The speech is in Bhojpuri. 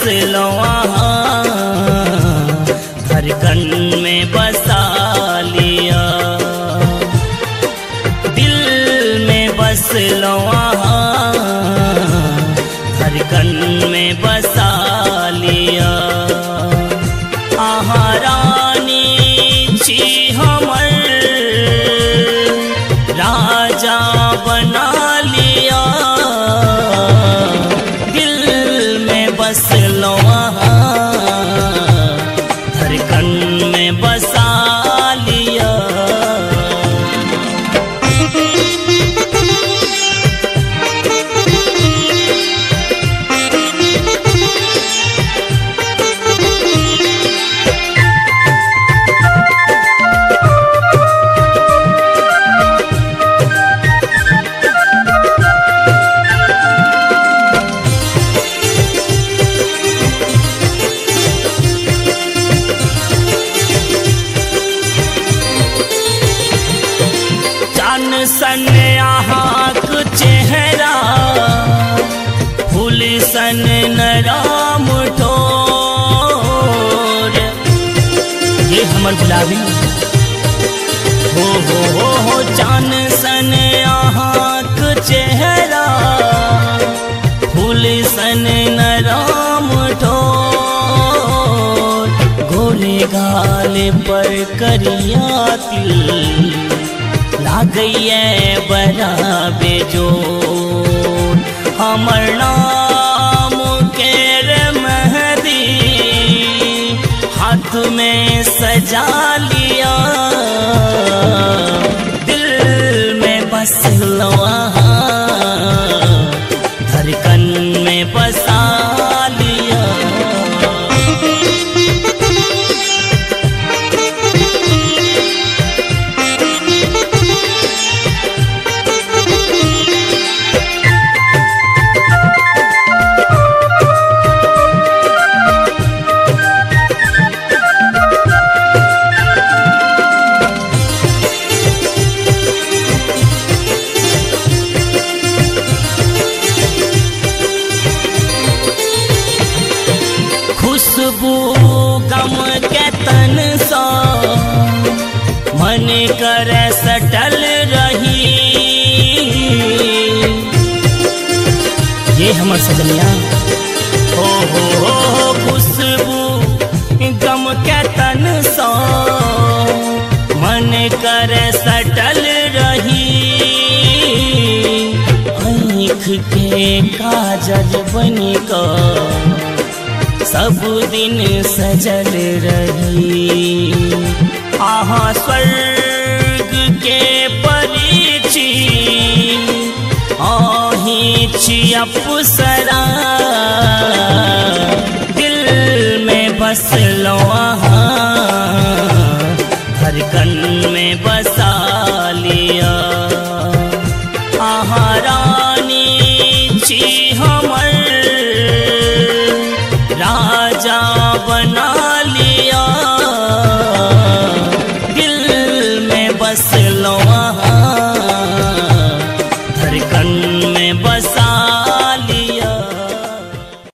लो वहाँ, धड़कन में बसा लिया। दिल में बस लो वहाँ, धड़कन में बसा लिया। आहा रानी छी हमर राजा बना लिया। दिल में बस लो वहाँ, धड़कन में बसा लिया। सन आहाक चेहरा, फूल सन नराम ठोर। ये हमर गुलाबी हो चान सन आहाक चेहरा, फूल सन नराम ठोर। गोरे गाल पर करिया तिल, लागइए बड़ा बेजोर। हमर नाम केर मेहंदी हाथ में सजा लिया। दिल में बस लो वहाँ, धड़कन में बसा लिया। खुशबू गम के तन सा मन कर सटल रही। ये हमर सजनिया हो खुशबू गम के तन सा मन कर सटल रही। आँख के काजल बन कर सब दिन सजल रही। आहा स्वर्ग के परी छी, आही छी अप्सरा।